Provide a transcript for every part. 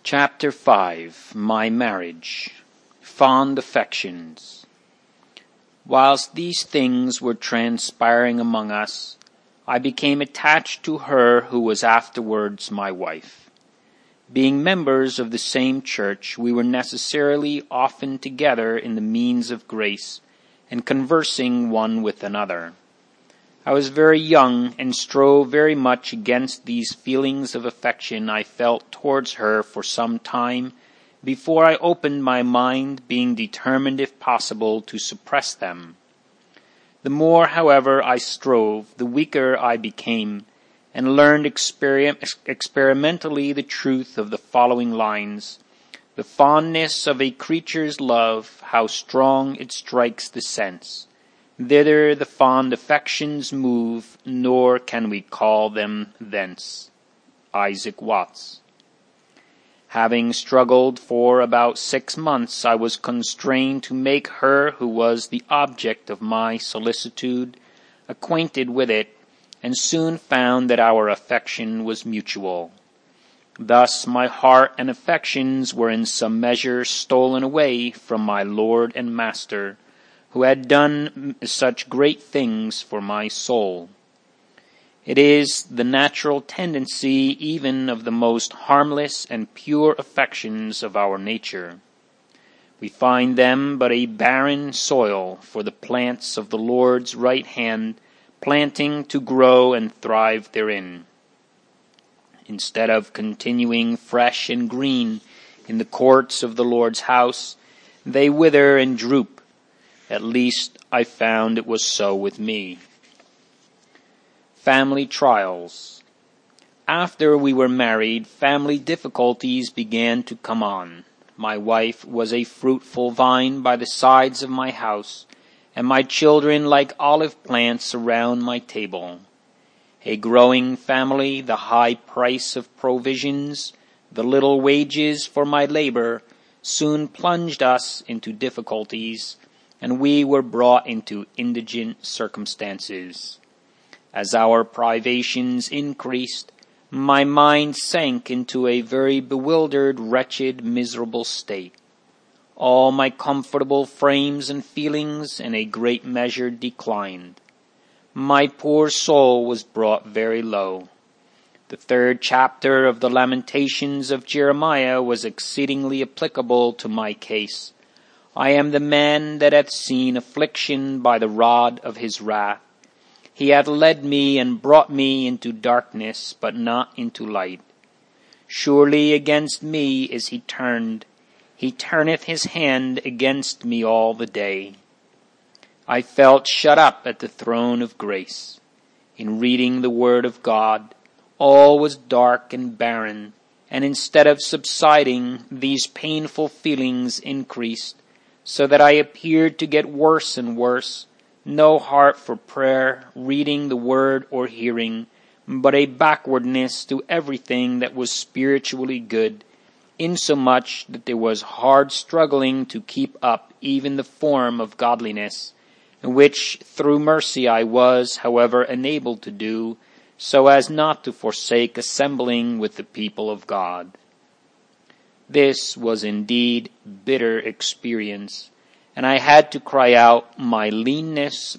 Chapter 5. My Marriage. Fond Affections. Whilst these things were transpiring among us, I became attached to her who was afterwards my wife. Being members of the same church, we were necessarily often together in the means of grace, and conversing one with another. I was very young, and strove very much against these feelings of affection I felt towards her for some time before I opened my mind, being determined, if possible, to suppress them. The more, however, I strove, the weaker I became, and learned experimentally the truth of the following lines: "The fondness of a creature's love, how strong it strikes the sense! Thither the fond affections move, nor can we call them thence." Isaac Watts. Having struggled for about 6 months, I was constrained to make her who was the object of my solicitude acquainted with it, and soon found that our affection was mutual. Thus my heart and affections were in some measure stolen away from my Lord and Master, who had done such great things for my soul. It is the natural tendency even of the most harmless and pure affections of our nature. We find them but a barren soil for the plants of the Lord's right hand, planting to grow and thrive therein. Instead of continuing fresh and green in the courts of the Lord's house, they wither and droop. At least I found it was so with me. Family trials. After we were married, family difficulties began to come on. My wife was a fruitful vine by the sides of my house, and my children like olive plants around my table. A growing family, the high price of provisions, the little wages for my labor, soon plunged us into difficulties, and we were brought into indigent circumstances. As our privations increased, my mind sank into a very bewildered, wretched, miserable state. All my comfortable frames and feelings in a great measure declined. My poor soul was brought very low. The 3rd chapter of the Lamentations of Jeremiah was exceedingly applicable to my case. I am the man that hath seen affliction by the rod of his wrath. He hath led me and brought me into darkness, but not into light. Surely against me is he turned. He turneth his hand against me all the day. I felt shut up at the throne of grace. In reading the word of God, all was dark and barren, and instead of subsiding, these painful feelings increased, so that I appeared to get worse and worse, no heart for prayer, reading the word, or hearing, but a backwardness to everything that was spiritually good, insomuch that there was hard struggling to keep up even the form of godliness, which through mercy I was, however, enabled to do, so as not to forsake assembling with the people of God. This was indeed bitter experience, and I had to cry out, my leanness,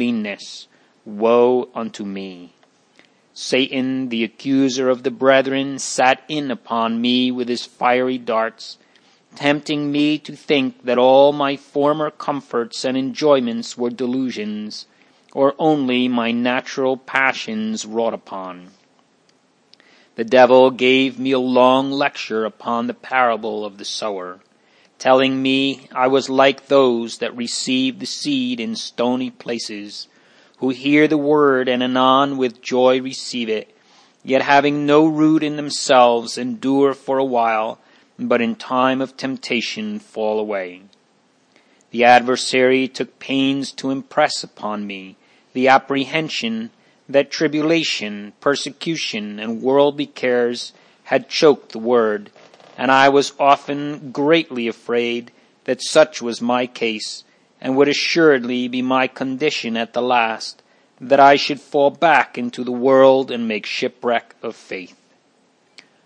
woe unto me. Satan, the accuser of the brethren, sat in upon me with his fiery darts, tempting me to think that all my former comforts and enjoyments were delusions, or only my natural passions wrought upon. The devil gave me a long lecture upon the parable of the sower, telling me I was like those that receive the seed in stony places, who hear the word and anon with joy receive it, yet having no root in themselves endure for a while, but in time of temptation fall away. The adversary took pains to impress upon me the apprehension that tribulation, persecution, and worldly cares had choked the word, and I was often greatly afraid that such was my case, and would assuredly be my condition at the last, that I should fall back into the world and make shipwreck of faith.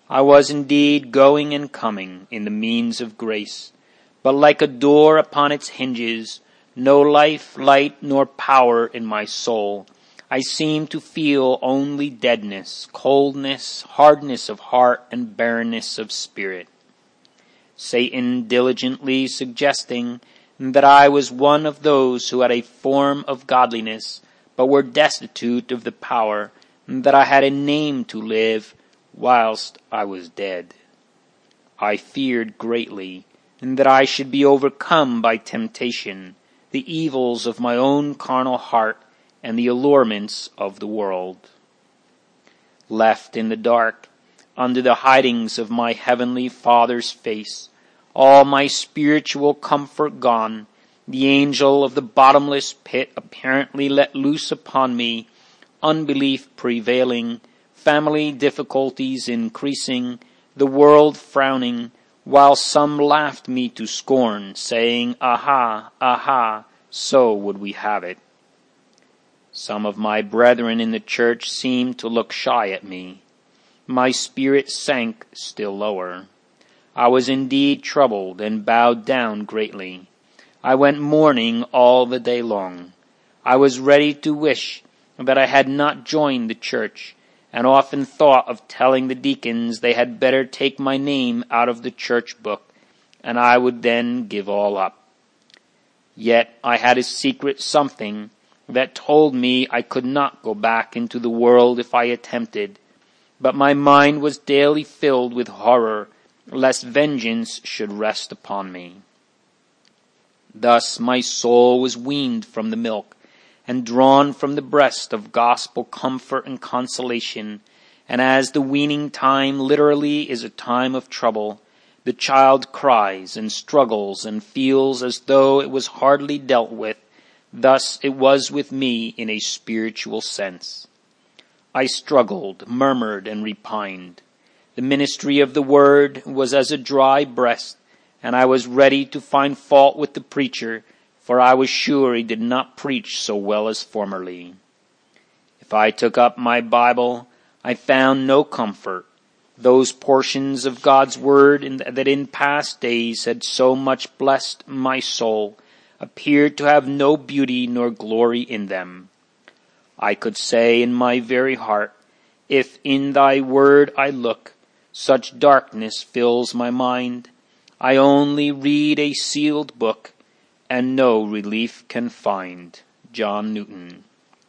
I was indeed going and coming in the means of grace, but like a door upon its hinges, no life, light, nor power in my soul. I seemed to feel only deadness, coldness, hardness of heart, and barrenness of spirit. Satan diligently suggesting that I was one of those who had a form of godliness, but were destitute of the power, and that I had a name to live whilst I was dead. I feared greatly, and that I should be overcome by temptation, the evils of my own carnal heart, and the allurements of the world. Left in the dark, under the hidings of my heavenly Father's face, all my spiritual comfort gone, the angel of the bottomless pit apparently let loose upon me, unbelief prevailing, family difficulties increasing, the world frowning, while some laughed me to scorn, saying, "Aha, aha, so would we have it." Some of my brethren in the church seemed to look shy at me. My spirit sank still lower. I was indeed troubled and bowed down greatly. I went mourning all the day long. I was ready to wish that I had not joined the church, and often thought of telling the deacons they had better take my name out of the church book, and I would then give all up. Yet I had a secret something that told me I could not go back into the world if I attempted, but my mind was daily filled with horror lest vengeance should rest upon me. Thus my soul was weaned from the milk, and drawn from the breast of gospel comfort and consolation, and as the weaning time literally is a time of trouble, the child cries and struggles and feels as though it was hardly dealt with. Thus it was with me in a spiritual sense. I struggled, murmured, and repined. The ministry of the word was as a dry breast, and I was ready to find fault with the preacher, for I was sure he did not preach so well as formerly. If I took up my Bible, I found no comfort. Those portions of God's word that in past days had so much blessed my soul appeared to have no beauty nor glory in them. I could say in my very heart, "If in thy word I look, such darkness fills my mind. I only read a sealed book, and no relief can find." John Newton.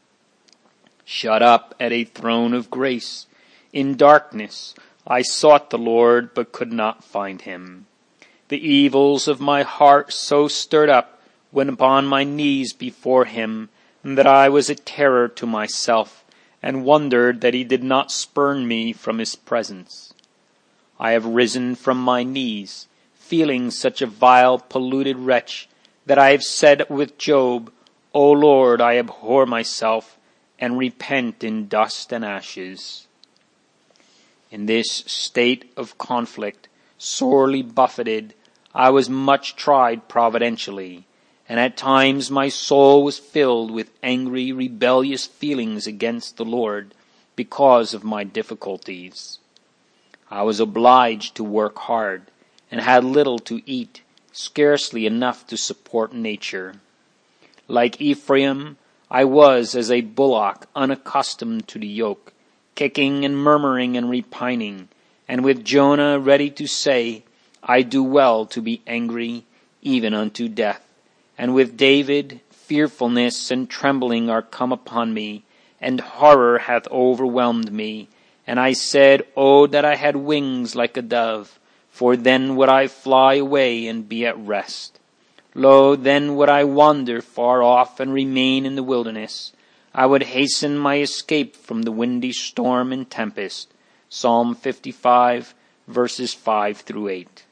Shut up at a throne of grace, in darkness, I sought the Lord, but could not find him. The evils of my heart so stirred up, when upon my knees before him, that I was a terror to myself, and wondered that he did not spurn me from his presence. I have risen from my knees, feeling such a vile, polluted wretch, that I have said with Job, "O Lord, I abhor myself, and repent in dust and ashes." In this state of conflict, sorely buffeted, I was much tried providentially, and at times my soul was filled with angry, rebellious feelings against the Lord because of my difficulties. I was obliged to work hard, and had little to eat, scarcely enough to support nature. Like Ephraim, I was as a bullock unaccustomed to the yoke, kicking and murmuring and repining, and with Jonah ready to say, "I do well to be angry, even unto death." And with David, fearfulness and trembling are come upon me, and horror hath overwhelmed me. And I said, "Oh, that I had wings like a dove, for then would I fly away and be at rest. Lo, then would I wander far off and remain in the wilderness. I would hasten my escape from the windy storm and tempest." Psalm 55, verses 5 through 8.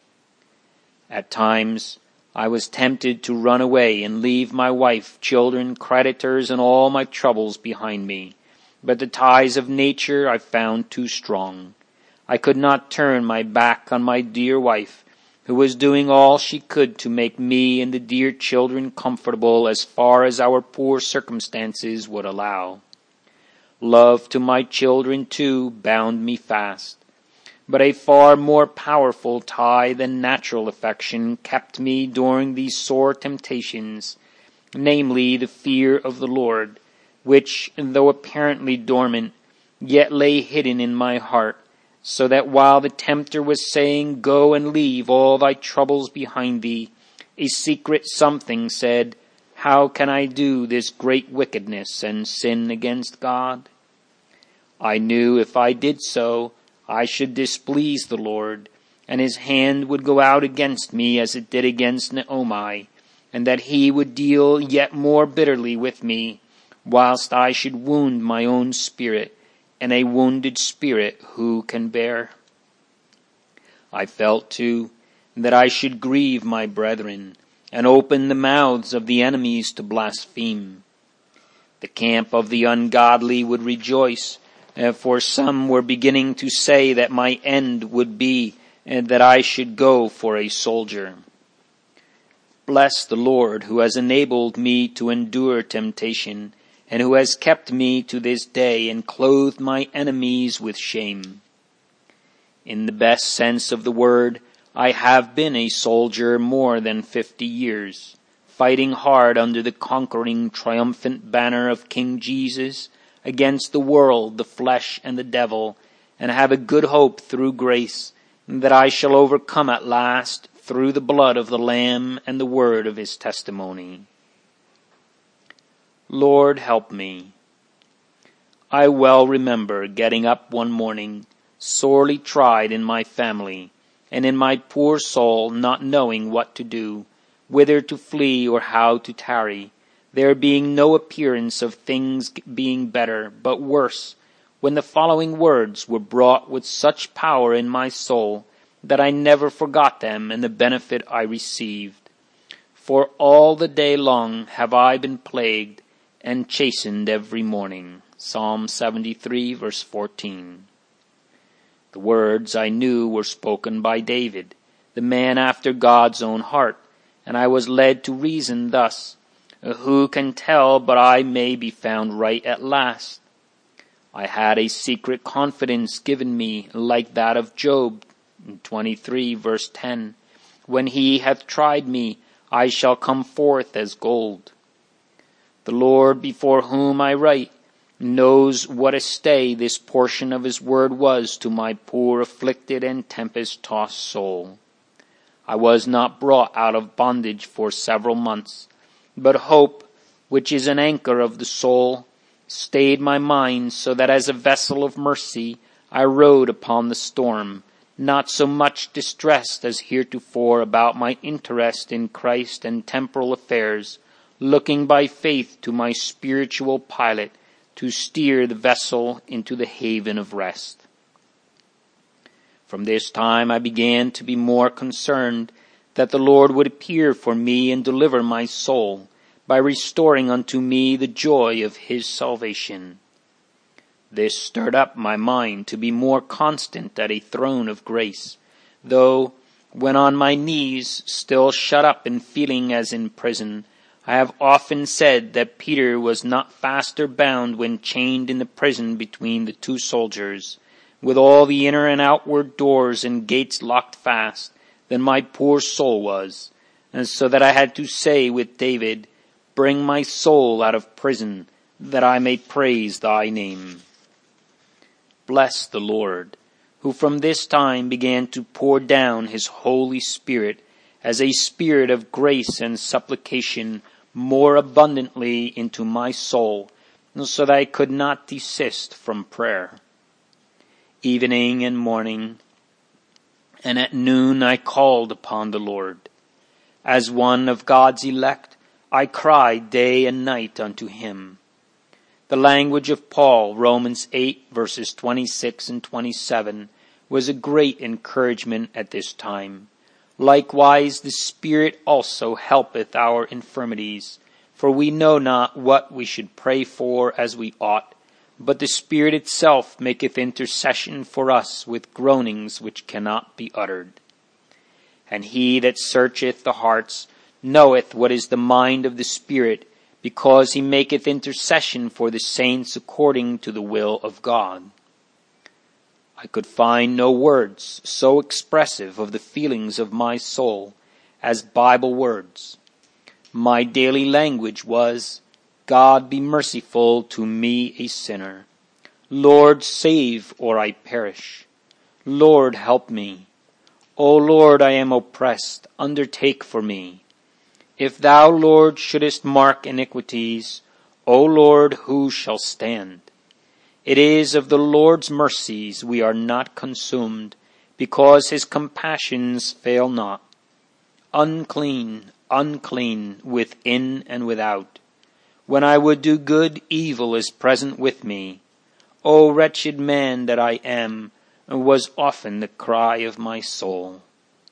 At times, I was tempted to run away and leave my wife, children, creditors, and all my troubles behind me. But the ties of nature I found too strong. I could not turn my back on my dear wife, who was doing all she could to make me and the dear children comfortable as far as our poor circumstances would allow. Love to my children, too, bound me fast. but a far more powerful tie than natural affection kept me during these sore temptations, namely the fear of the Lord, which, though apparently dormant, yet lay hidden in my heart, so that while the tempter was saying, "Go and leave all thy troubles behind thee," a secret something said, "How can I do this great wickedness and sin against God?" I knew if I did so, I should displease the Lord, and his hand would go out against me as it did against Naomi, and that he would deal yet more bitterly with me, whilst I should wound my own spirit, and a wounded spirit who can bear? I felt, too, that I should grieve my brethren, and open the mouths of the enemies to blaspheme. The camp of the ungodly would rejoice, for some were beginning to say that my end would be that I should go for a soldier. Bless the Lord, who has enabled me to endure temptation, and who has kept me to this day and clothed my enemies with shame. In the best sense of the word, I have been a soldier more than 50 years, fighting hard under the conquering, triumphant banner of King Jesus against the world, the flesh, and the devil, and have a good hope through grace that I shall overcome at last through the blood of the Lamb and the word of his testimony. Lord, help me. I well remember getting up one morning, sorely tried in my family, and in my poor soul not knowing what to do, whither to flee or how to tarry, there being no appearance of things being better, but worse, when the following words were brought with such power in my soul that I never forgot them and the benefit I received. For all the day long have I been plagued and chastened every morning. Psalm 73, verse 14. The words I knew were spoken by David, the man after God's own heart, and I was led to reason thus: who can tell but I may be found right at last? I had a secret confidence given me, like that of Job, 23 verse 10, when he hath tried me, I shall come forth as gold. The Lord, before whom I write, knows what a stay this portion of his word was to my poor afflicted and tempest-tossed soul. I was not brought out of bondage for several months, but hope, which is an anchor of the soul, stayed my mind, so that as a vessel of mercy I rode upon the storm, not so much distressed as heretofore about my interest in Christ and temporal affairs, looking by faith to my spiritual pilot to steer the vessel into the haven of rest. From this time I began to be more concerned that the Lord would appear for me and deliver my soul, by restoring unto me the joy of his salvation. This stirred up my mind to be more constant at a throne of grace, though, when on my knees, still shut up and feeling as in prison, I have often said that Peter was not faster bound when chained in the prison between the two soldiers, with all the inner and outward doors and gates locked fast, than my poor soul was, and so that I had to say with David, "Bring my soul out of prison, that I may praise thy name." Bless the Lord, who from this time began to pour down his Holy Spirit as a spirit of grace and supplication more abundantly into my soul, so that I could not desist from prayer. Evening and morning, and at noon I called upon the Lord. As one of God's elect, I cried day and night unto him. The language of Paul, Romans 8, verses 26 and 27, was a great encouragement at this time. Likewise the Spirit also helpeth our infirmities, for we know not what we should pray for as we ought, but the Spirit itself maketh intercession for us with groanings which cannot be uttered. And he that searcheth the hearts knoweth what is the mind of the Spirit, because he maketh intercession for the saints according to the will of God. I could find no words so expressive of the feelings of my soul as Bible words. My daily language was, God be merciful to me a sinner. Lord, save or I perish. Lord, help me. O Lord, I am oppressed. Undertake for me. If thou, Lord, shouldest mark iniquities, O Lord, who shall stand? It is of the Lord's mercies we are not consumed, because his compassions fail not. Unclean, unclean, within and without. When I would do good, evil is present with me. O wretched man that I am, was often the cry of my soul.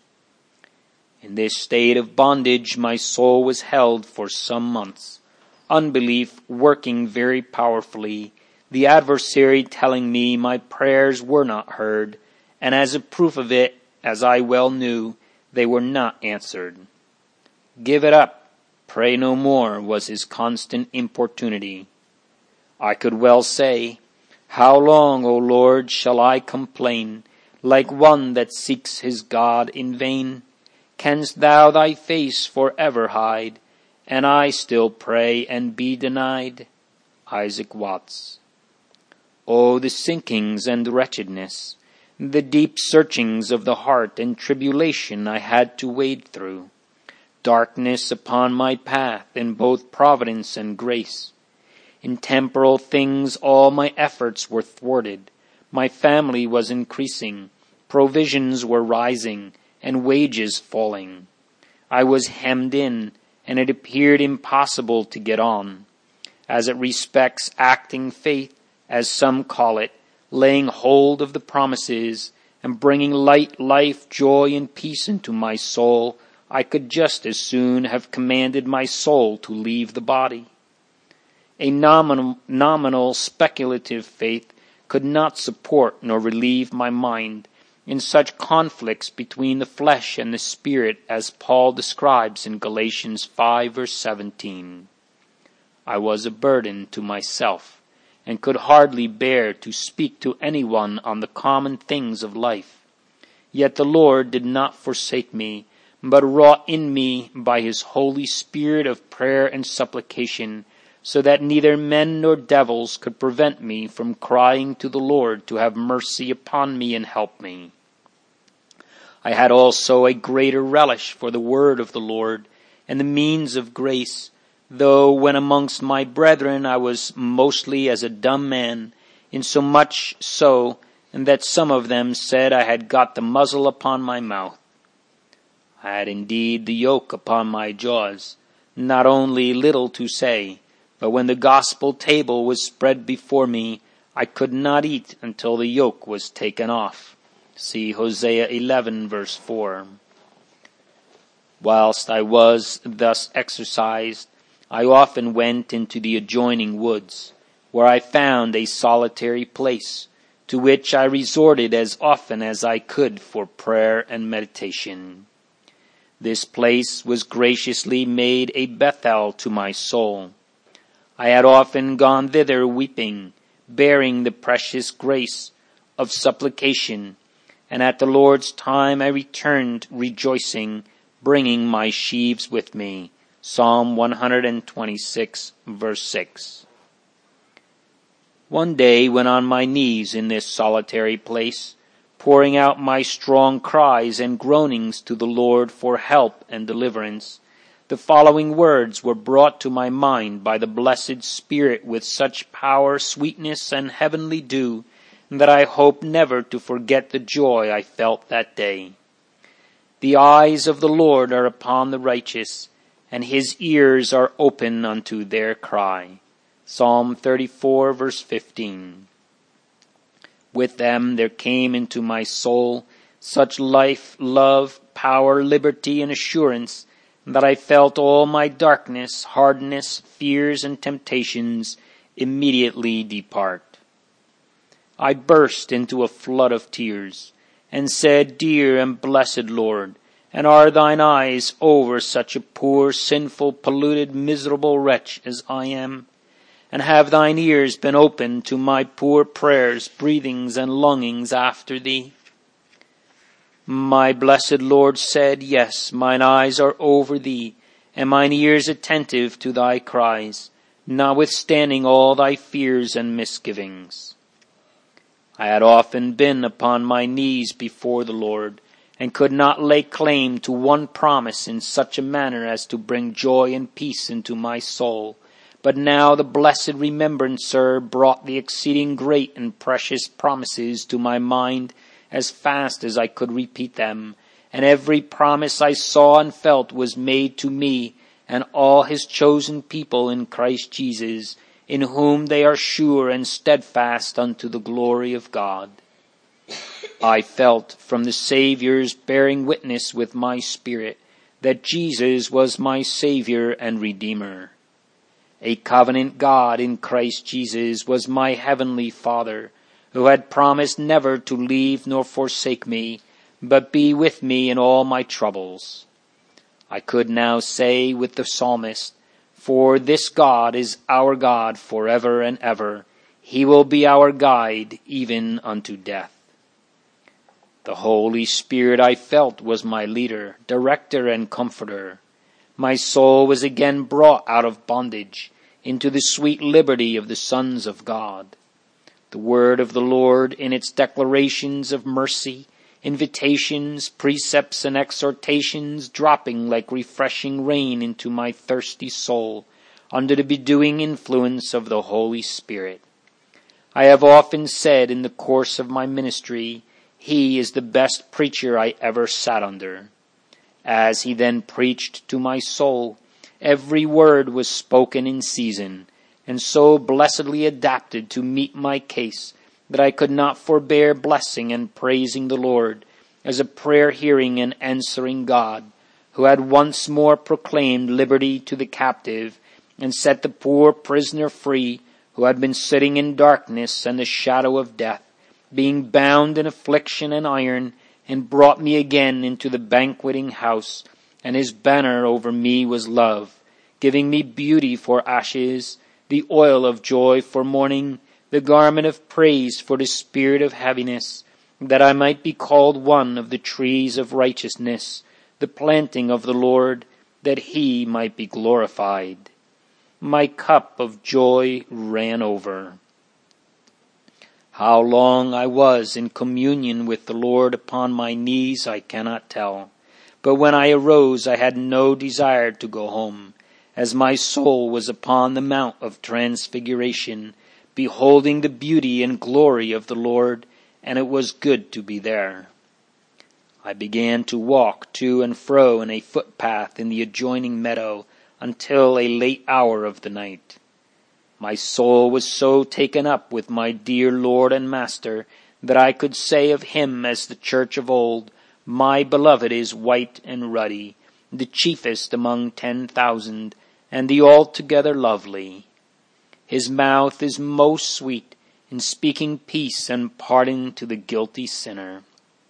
In this state of bondage my soul was held for some months, unbelief working very powerfully, the adversary telling me my prayers were not heard, and as a proof of it, as I well knew, they were not answered. Give it up, pray no more, was his constant importunity. I could well say, How long, O Lord, shall I complain, like one that seeks his God in vain? Canst thou thy face for ever hide, and I still pray and be denied? Isaac Watts. Oh, the sinkings and wretchedness, the deep searchings of the heart and tribulation I had to wade through. Darkness upon my path in both providence and grace. In temporal things all my efforts were thwarted. My family was increasing, provisions were rising, and wages falling. I was hemmed in, and it appeared impossible to get on. As it respects acting faith, as some call it, laying hold of the promises, and bringing light, life, joy, and peace into my soul, I could just as soon have commanded my soul to leave the body. A nominal speculative faith could not support nor relieve my mind in such conflicts between the flesh and the spirit as Paul describes in Galatians 5 verse 17. I was a burden to myself, and could hardly bear to speak to anyone on the common things of life. Yet the Lord did not forsake me, but wrought in me by his Holy Spirit of prayer and supplication, so that neither men nor devils could prevent me from crying to the Lord to have mercy upon me and help me. I had also a greater relish for the word of the Lord and the means of grace, though when amongst my brethren I was mostly as a dumb man, insomuch so that some of them said I had got the muzzle upon my mouth. I had indeed the yoke upon my jaws, not only little to say, but when the gospel table was spread before me, I could not eat until the yoke was taken off. See Hosea 11 verse 4. Whilst I was thus exercised, I often went into the adjoining woods, where I found a solitary place, to which I resorted as often as I could for prayer and meditation. This place was graciously made a Bethel to my soul. I had often gone thither weeping, bearing the precious grace of supplication, and at the Lord's time I returned rejoicing, bringing my sheaves with me. Psalm 126, verse 6. One day, when on my knees in this solitary place, pouring out my strong cries and groanings to the Lord for help and deliverance, the following words were brought to my mind by the blessed Spirit with such power, sweetness, and heavenly dew, that I hope never to forget the joy I felt that day. The eyes of the Lord are upon the righteous, and his ears are open unto their cry. Psalm 34, verse 15. With them there came into my soul such life, love, power, liberty, and assurance, that I felt all my darkness, hardness, fears, and temptations immediately depart. I burst into a flood of tears, and said, Dear and blessed Lord, and are thine eyes over such a poor, sinful, polluted, miserable wretch as I am? and have thine ears been open to my poor prayers, breathings, and longings after thee? My blessed Lord said, Yes, mine eyes are over thee, and mine ears attentive to thy cries, notwithstanding all thy fears and misgivings. I had often been upon my knees before the Lord, and could not lay claim to one promise in such a manner as to bring joy and peace into my soul. But now the blessed remembrancer brought the exceeding great and precious promises to my mind as fast as I could repeat them, and every promise I saw and felt was made to me and all his chosen people in Christ Jesus, in whom they are sure and steadfast unto the glory of God. I felt from the Saviour's bearing witness with my spirit that Jesus was my Savior and Redeemer. A covenant God in Christ Jesus was my heavenly Father, who had promised never to leave nor forsake me, but be with me in all my troubles. I could now say with the psalmist, For this God is our God forever and ever. He will be our guide even unto death. The Holy Spirit I felt was my leader, director, and comforter. My soul was again brought out of bondage into the sweet liberty of the sons of God. The word of the Lord in its declarations of mercy, invitations, precepts, and exhortations dropping like refreshing rain into my thirsty soul under the bedewing influence of the Holy Spirit. I have often said in the course of my ministry, he is the best preacher I ever sat under. As he then preached to my soul, every word was spoken in season, and so blessedly adapted to meet my case that I could not forbear blessing and praising the Lord as a prayer-hearing and answering God, who had once more proclaimed liberty to the captive and set the poor prisoner free, who had been sitting in darkness and the shadow of death, being bound in affliction and iron, and brought me again into the banqueting house, and his banner over me was love, giving me beauty for ashes, the oil of joy for mourning, the garment of praise for the spirit of heaviness, that I might be called one of the trees of righteousness, the planting of the Lord, that he might be glorified. My cup of joy ran over. How long I was in communion with the Lord upon my knees I cannot tell, but when I arose I had no desire to go home, as my soul was upon the Mount of Transfiguration, beholding the beauty and glory of the Lord, and it was good to be there. I began to walk to and fro in a footpath in the adjoining meadow until a late hour of the night. My soul was so taken up with my dear Lord and Master that I could say of him as the church of old, My beloved is white and ruddy, the chiefest among 10,000, and the altogether lovely. His mouth is most sweet in speaking peace and pardon to the guilty sinner.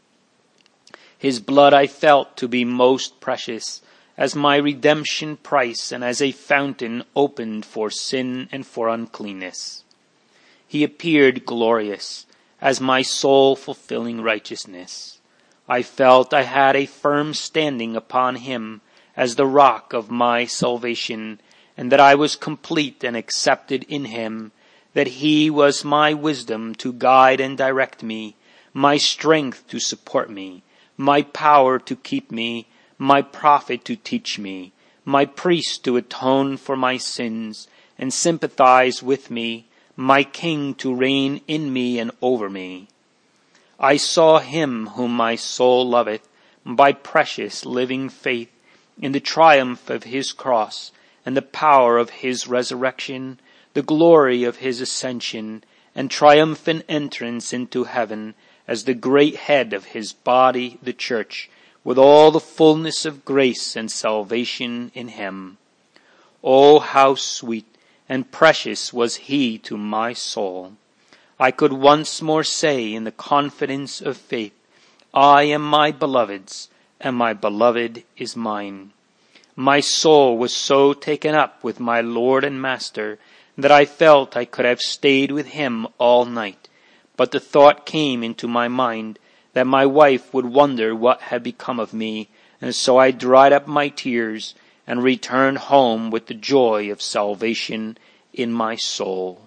His blood I felt to be most precious, as my redemption price and as a fountain opened for sin and for uncleanness. He appeared glorious as my soul-fulfilling righteousness. I felt I had a firm standing upon him as the rock of my salvation, and that I was complete and accepted in him, that he was my wisdom to guide and direct me, my strength to support me, my power to keep me, my prophet to teach me, my priest to atone for my sins and sympathize with me, my king to reign in me and over me. I saw him whom my soul loveth by precious living faith in the triumph of his cross and the power of his resurrection, the glory of his ascension and triumphant entrance into heaven as the great head of his body, the church, with all the fullness of grace and salvation in him. Oh, how sweet and precious was he to my soul! I could once more say in the confidence of faith, I am my beloved's, and my beloved is mine. My soul was so taken up with my Lord and Master that I felt I could have stayed with him all night. But the thought came into my mind that my wife would wonder what had become of me, and so I dried up my tears and returned home with the joy of salvation in my soul.